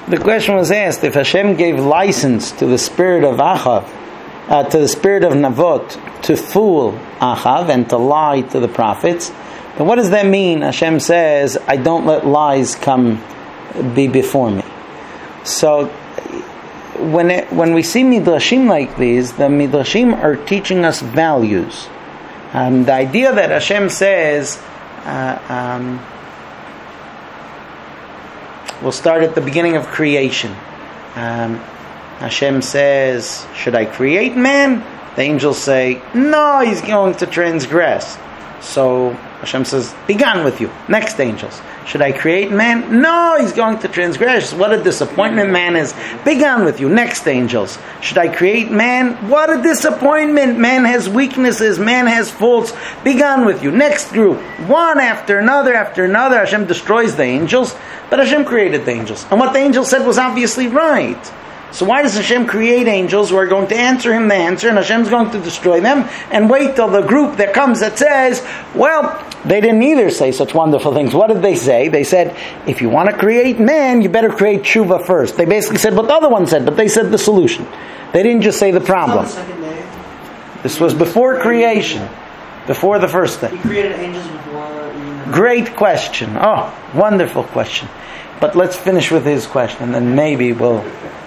The question was asked, if Hashem gave license to the spirit of Achav, to the spirit of Navot, to fool Achav and to lie to the prophets, then what does that mean? Hashem says, I don't let lies be before me. So, when we see midrashim like these, the midrashim are teaching us values. The idea that Hashem says, we'll start at the beginning of creation. Hashem says, should I create man? The angels say, no, he's going to transgress. So Hashem says, be gone with you. Next angels. Should I create man? No, he's going to transgress. What a disappointment man is. Be gone with you. Next angels. Should I create man? What a disappointment. Man has weaknesses. Man has faults. Be gone with you. Next group. One after another. Hashem destroys the angels. But Hashem created the angels. And what the angels said was obviously right. So why does Hashem create angels who are going to answer him the answer, and Hashem's going to destroy them, and wait till the group that comes that says, well, they didn't either say such wonderful things. What did they say? They said, if you want to create man, you better create tshuva first. They basically said what the other one said, but they said the solution. They didn't just say the problem. This was before creation, before the first thing. He created angels before. Great question. Oh, wonderful question. But let's finish with his question, and then maybe we'll...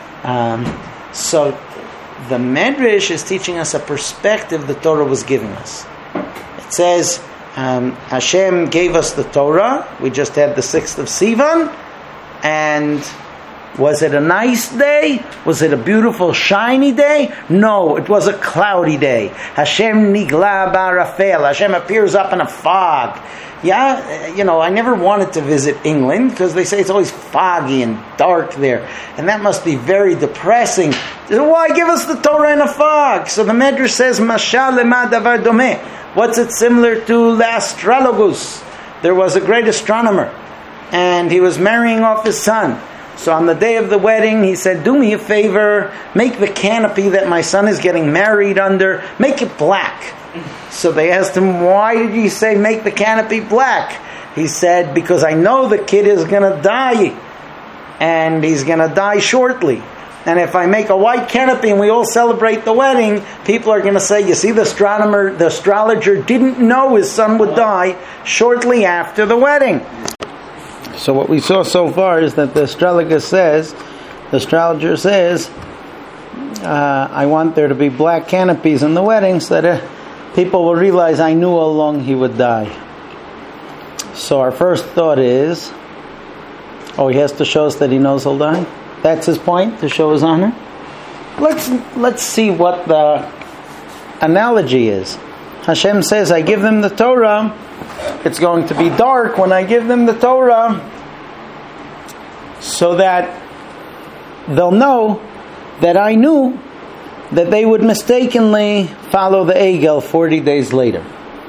So the Medrash is teaching us a perspective the Torah was giving us. It says Hashem gave us the Torah. We just had the 6th of Sivan, and was it a nice day? Was it a beautiful shiny day? No, it was a cloudy day. Hashem nigla barafel. Hashem appears up in a fog. Yeah, I never wanted to visit England because they say it's always foggy and dark there. And that must be very depressing. Why give us the Torah in a fog? So the Medrash says, Mashal lema davar domeh. What's it similar to? The astrologus. There was a great astronomer, and he was marrying off his son. So on the day of the wedding, he said, do me a favor, make the canopy that my son is getting married under, make it black. So they asked him, why did you say make the canopy black? He said, because I know the kid is going to die, and he's going to die shortly. And if I make a white canopy and we all celebrate the wedding, people are going to say, you see, the astrologer didn't know his son would die shortly after the wedding. So what we saw so far is that the astrologer says, I want there to be black canopies in the wedding so that people will realize I knew how long he would die. So our first thought is, he has to show us that he knows he'll die? That's his point, to show his honor? Let's see what the analogy is. Hashem says, I give them the Torah. It's going to be dark when I give them the Torah, so that they'll know that I knew that they would mistakenly follow the Egel 40 days later.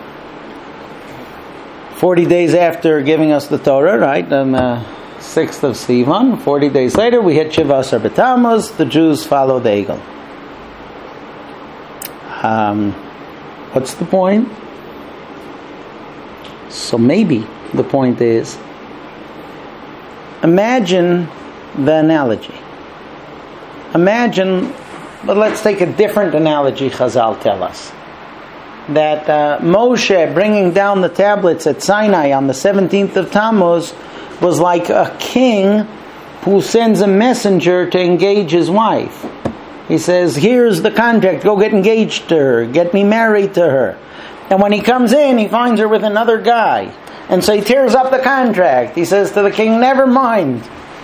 40 days after giving us the Torah, right? On the 6th of Sivan, 40 days later, we hit Shiva Asar B'Tammuz, the Jews follow the Egel. What's the point? So maybe the point is, imagine the analogy. But let's take a different analogy Chazal tell us. That Moshe bringing down the tablets at Sinai on the 17th of Tammuz was like a king who sends a messenger to engage his wife. He says, here's the contract, go get engaged to her, get me married to her. And when he comes in, he finds her with another guy. And so he tears up the contract. He says to the king, never mind.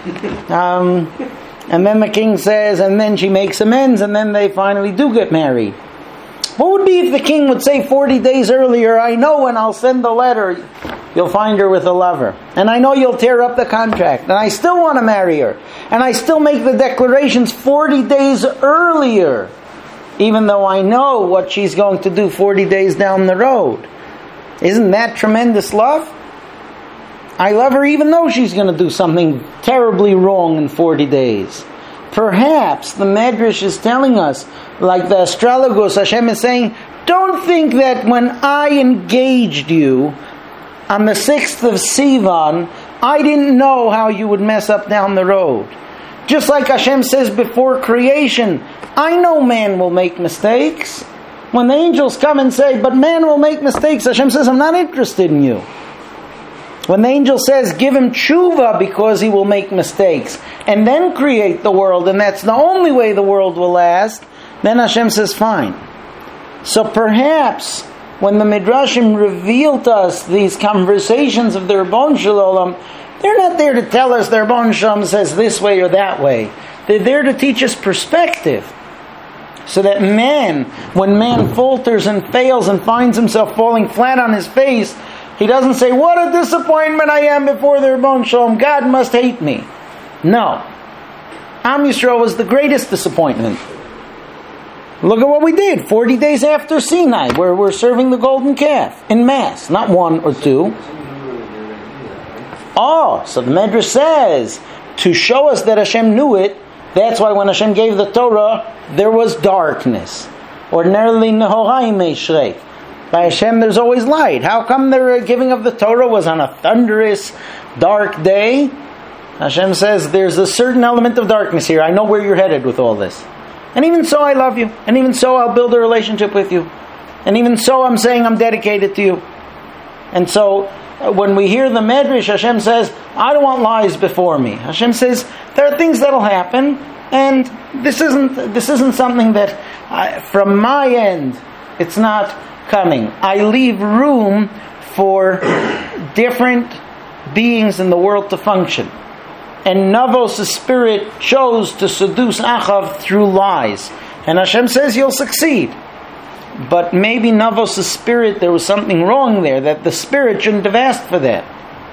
And then the king says, and then she makes amends, and then they finally do get married. What would be if the king would say 40 days earlier, I know when I'll send the letter, you'll find her with a lover. And I know you'll tear up the contract. And I still want to marry her. And I still make the declarations 40 days earlier, even though I know what she's going to do 40 days down the road. Isn't that tremendous love? I love her even though she's going to do something terribly wrong in 40 days. Perhaps the Medrash is telling us, like the astrologos, Hashem is saying, don't think that when I engaged you on the 6th of Sivan, I didn't know how you would mess up down the road. Just like Hashem says before creation, I know man will make mistakes. When the angels come and say, but man will make mistakes, Hashem says, I'm not interested in you. When the angel says, give him tshuva because he will make mistakes, and then create the world, and that's the only way the world will last, then Hashem says, fine. So perhaps when the Midrashim reveal to us these conversations of the Ribbon Shalom, they're not there to tell us the Ribbon Shalom says this way or that way. They're there to teach us perspective. So that man, when man falters and fails and finds himself falling flat on his face, he doesn't say, what a disappointment I am before the Ribbon Shalom. God must hate me. No. Am Yisrael was the greatest disappointment. Look at what we did 40 days after Sinai, where we're serving the golden calf in mass, not 1 or 2. Oh, so the Medrash says, to show us that Hashem knew it, that's why when Hashem gave the Torah, there was darkness. Ordinarily, Nehorai Meishrei. By Hashem, there's always light. How come the giving of the Torah was on a thunderous, dark day? Hashem says, there's a certain element of darkness here. I know where you're headed with all this. And even so, I love you. And even so, I'll build a relationship with you. And even so, I'm saying I'm dedicated to you. And so, when we hear the Medrash, Hashem says, I don't want lies before me. Hashem says, there are things that'll happen, and this isn't something that, from my end, it's not coming. I leave room for different beings in the world to function. And Navos' spirit chose to seduce Achav through lies. And Hashem says you'll succeed. But maybe Navos' spirit, there was something wrong there, that the spirit shouldn't have asked for that.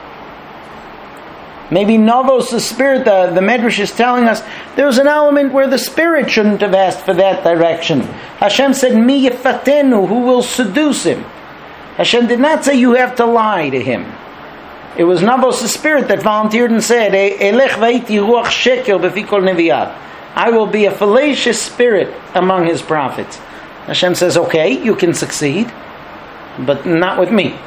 Maybe Navos' spirit, the Medrash is telling us, there was an element where the spirit shouldn't have asked for that direction. Hashem said, Mi yefatenu, who will seduce him. Hashem did not say you have to lie to him. It was Navos' spirit that volunteered and said, Elech v'aiti ruach sheker b'fi kol nevi'ah. I will be a fallacious spirit among his prophets. Hashem says, okay, you can succeed, but not with me.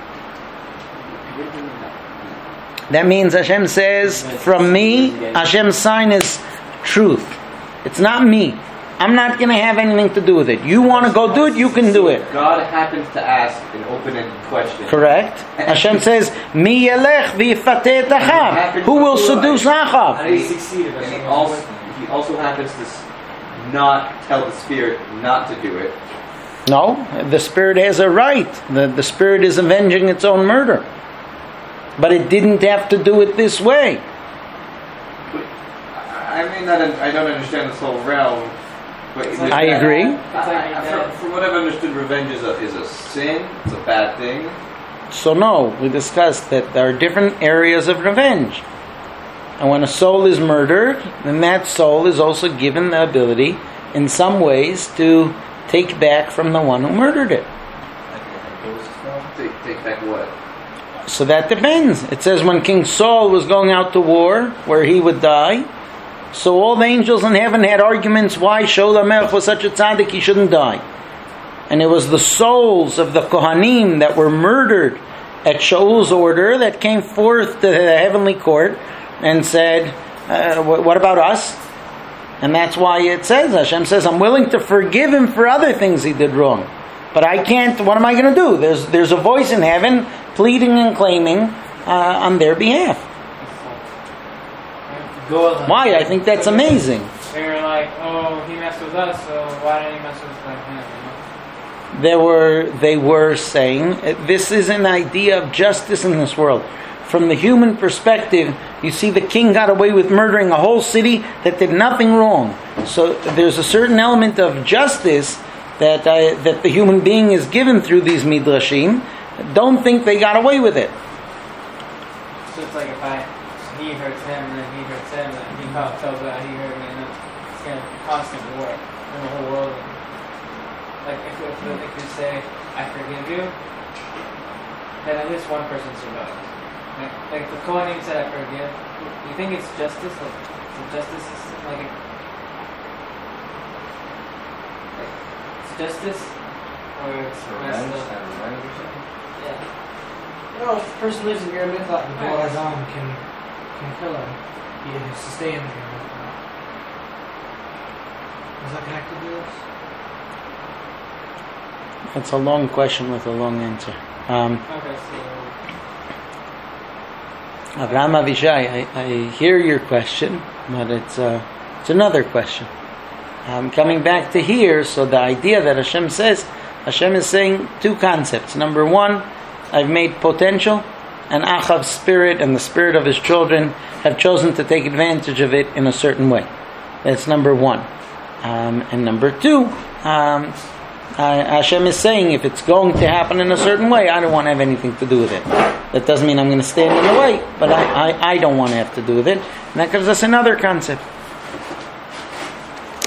That means Hashem says, from me, Hashem's sign is truth. It's not me. I'm not going to have anything to do with it. You want to go do it, you can do it. God happens to ask an open-ended question. Correct. Hashem says, Mi yelech v'yifateh et Achav. Who will seduce Achav? And he succeeded. And he also happens to not tell the spirit not to do it. No, the spirit has a right. The spirit is avenging its own murder. But it didn't have to do it this way. I don't understand this whole realm. But I agree. From what I've understood, revenge is a sin. It's a bad thing. So no, we discussed that there are different areas of revenge. And when a soul is murdered, then that soul is also given the ability, in some ways, to take back from the one who murdered it. Take back what? So that depends. It says when King Saul was going out to war, where he would die, so all the angels in heaven had arguments why Shaul HaMelech was such a tzaddik he shouldn't die. And it was the souls of the Kohanim that were murdered at Shaul's order that came forth to the heavenly court and said, what about us? And that's why it says, Hashem says, I'm willing to forgive him for other things he did wrong. But I can't, what am I going to do? There's a voice in heaven pleading and claiming on their behalf. Why? I think that's amazing. They were like, oh, he messed with us, so why didn't he mess with him? They were saying, this is an idea of justice in this world. From the human perspective, you see the king got away with murdering a whole city that did nothing wrong. So there's a certain element of justice that the human being is given through these midrashim. Don't think they got away with it. So it's like if he hurts him, and then he hurts him, and he tells that he hurt me, and it's kind of constant war in the whole world. Like if you say, I forgive you, then at least one person survives. Like the Kohanim said, I forgive. You think it's justice? Like justice is like it's justice, or it's Revenge or something? Yeah. Well, if the person lives in your mitzvah, the Boaz can kill him. he is sustained him. Is that connected to this? It's a long question with a long answer. Okay, so Avraham Avishai, I hear your question, but it's another question. Coming back to here, so the idea that Hashem says, Hashem is saying two concepts. Number one, I've made potential, and Achav's spirit and the spirit of his children have chosen to take advantage of it in a certain way. That's number one. And number two, Hashem is saying if it's going to happen in a certain way, I don't want to have anything to do with it. That doesn't mean I'm going to stand in the way, but I don't want to have to do with it. And that gives us another concept.